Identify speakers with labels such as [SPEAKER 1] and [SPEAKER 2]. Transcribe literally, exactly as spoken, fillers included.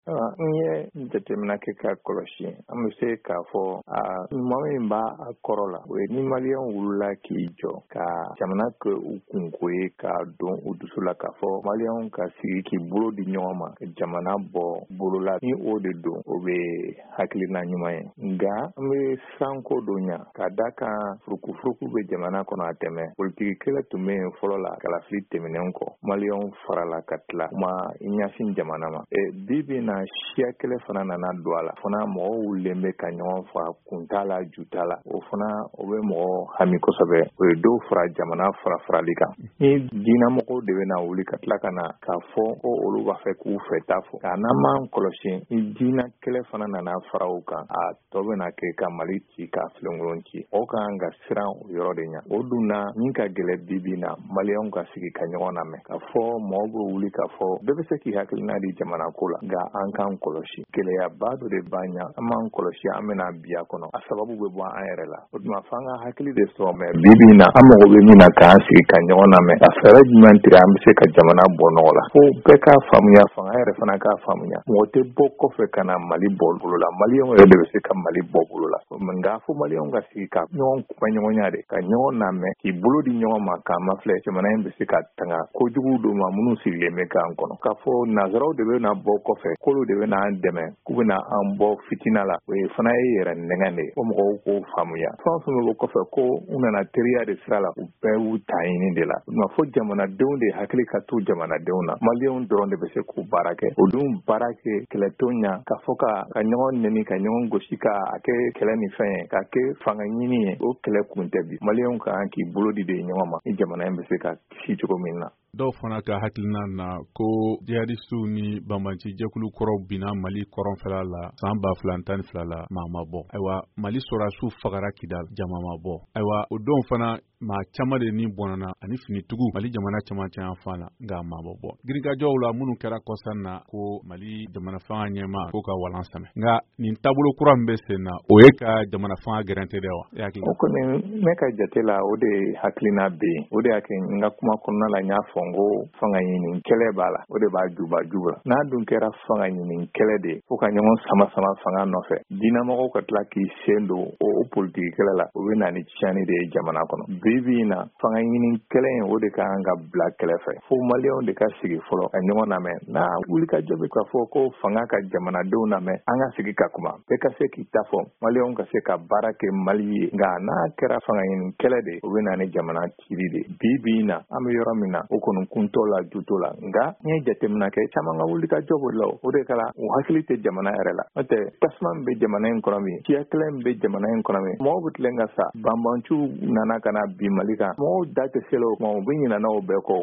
[SPEAKER 1] n ye jateminɛ kɛ ka kɔlɔsi an bɛ se k'a fɔ a ɲuman min b'a kɔrɔ la o ye ni maliyɛnw wulila k'i jɔ ka jamana kɛ u kunko ye ka don u dusu la k'a fɔ maliyɛnw ka sigi k'i bolo di ɲɔgɔn ma ka jamana bɔ bolola ni o de don o bɛ hakilina ɲuman ye nka an bɛ sanko don ɲa ka da kan furukufuruku bɛ jamana kɔnɔ a tɛmɛ politiki kɛlɛ tun bɛ yen fɔlɔ la kalafili tɛmɛnen kɔ maliyɛnw farala ka tila kuma i ɲɛsin jamana ma bi bi na siya kɛlɛ fana nana don a la fana mɔgɔw wulilen bɛ ka ɲɔgɔn fa kun t'a la ju t'a la o fana o bɛ mɔgɔ hami kosɛbɛ o ye dɔw fara jamana fara farali kan ni diinɛmɔgɔw de bɛna wuli ka tila ka na k'a fɔ ko olu b'a fɛ k'u fɛ t'a fɔ nka n'an m'an kɔlɔsi ni diinɛ kɛlɛ fana nana fara o kan a tɔ bɛna kɛ ka Mali ci ka filenkolon ci o kan ka siran o yɔrɔ de ɲa o dun na min ka gɛlɛ bi bi na maliyɛnw ka sigi ka ɲɔgɔn lamɛn ka fɔ mɔgɔw bɛ wuli ka fɔ bɛɛ bɛ se k'i hakilina di jamana ko la nka an k'an kɔlɔsi gɛlɛyaba dɔ de b'an ɲa an m'an kɔlɔsi an bɛna bi a kɔnɔ a sababu bɛ bɔ an yɛrɛ la o tuma f'an ka hakili de sɔrɔ mɛ bi bi na an mago bɛ min na k'an sigi ka ɲɔgɔn lamɛn a fɛɛrɛ jumɛn tigɛ an bɛ se ka jamana bɔ nɔgɔ la fo bɛɛ k'a faamuya fanga yɛrɛ fana k'a faamuya mɔgɔ tɛ bɔ kɔfɛ ka na Mali bɔ bolo la maliyɛnw yɛrɛ de bɛ se ka Mali bɔ bolo la nka fo maliyɛnw ka sigi ka ɲɔgɔn kuma ɲɔgɔnya de ka ɲɔgɔn lamɛn k'i bolo di ɲɔgɔn ma k'a mafilɛ jamana in bɛ se ka tanga kojugu dɔ ma minnu sigilen bɛ k'an kɔnɔ k'a fɔ nanzaraw de bɛna bɔ kɔfɛ k'olu de bɛna an dɛmɛ k'u bɛna an bɔ fitina la o ye fana ye yɛrɛ nɛgɛn de o mɔgɔw k'o faamuya fɛn o fɛn bɛ bɔ kɔfɛ ko u nana teriya de sira la u bɛɛ y'u ta ɲini de la o fo jamanadenw de hakili ka to jamanadenw na maliyɛnw dɔrɔn de bɛ se k'u baara kɛ o dun baara kɛ kɛlɛtɔ ɲa ka fɔ ka ka ɲɔgɔn nɛni ka ɲɔgɔn gosi ka a kɛ kɛlɛ ni fɛn ye ka kɛ fanga ɲini ye o kɛlɛ kun tɛ bi maliyɛnw ka kan k'i bolo di de ɲɔgɔn ma ni jamana in bɛ se ka kisi cogo min na
[SPEAKER 2] dɔw fana ka hakilina na ko jihadisiw ni banbanci jɛkulu kɔrɔw binna Mali kɔrɔnfɛla la san ba fila tan ni fila la maa ma bɔ ayiwa Mali sɔrasiw fagara Kidal jama ma bɔ ayiwa o don fana maa caman de ni bɔnna ani finitugu Mali jamana caman caman fan na nka maa ma bɔ giringajɔw la minnu kɛra kɔsan na ko Mali jamana fanga ɲɛma ko ka walan samɛ nka nin taabolo kura min bɛ sen na o ye ka jamana fanga gɛrɛntɛ dɛ wa
[SPEAKER 1] o kɔni ne ka jate la o de hakilina bɛ yen o de y'a kɛ n ka kuma kɔnɔna la n y'a fɔ n ko fanga ɲini kɛlɛ b'a la o de b'a juba juba n'a dun kɛra fanga ɲini kɛlɛ de fo ka ɲɔgɔn sama sama fanga nɔfɛ diinɛmɔgɔw ka tila k'i sen don o politiki kɛlɛ la o bɛ na ni tiɲɛni de ye jamana kɔnɔ bi bi in na fanga ɲini kɛlɛ in o de ka kan ka bila kɛlɛ fɛ fo maliyɛnw de ka sigi fɔlɔ ka ɲɔgɔn lamɛn n'a wuli ka jɔ bɛ ka fɔ ko fanga ka jamanadenw lamɛn an ka sigi ka kuma bɛɛ ka se k'i ta fɔ maliyɛnw ka se ka baara kɛ Mali ye nka n'a kɛra fanga ɲini kɛlɛ de o bɛ na ni jamana cili de bi bi in na an bɛ yɔrɔ min na o kɔni kuntɔ la juto la nka n ye jateminɛ kɛ caman ka wuli ka jɔ b'o la o de kɛra o hakili tɛ jamana yɛrɛ la n'o tɛ tasuma min bɛ jamana in kɔnɔ min siya kɛlɛ min bɛ jamana in kɔnɔ min mɔgɔw bɛ tilen ka sa banbanciw nana ka na bi Mali kan mɔgɔw da tɛ se la o kuma u bɛ ɲinɛ o bɛɛ kɔ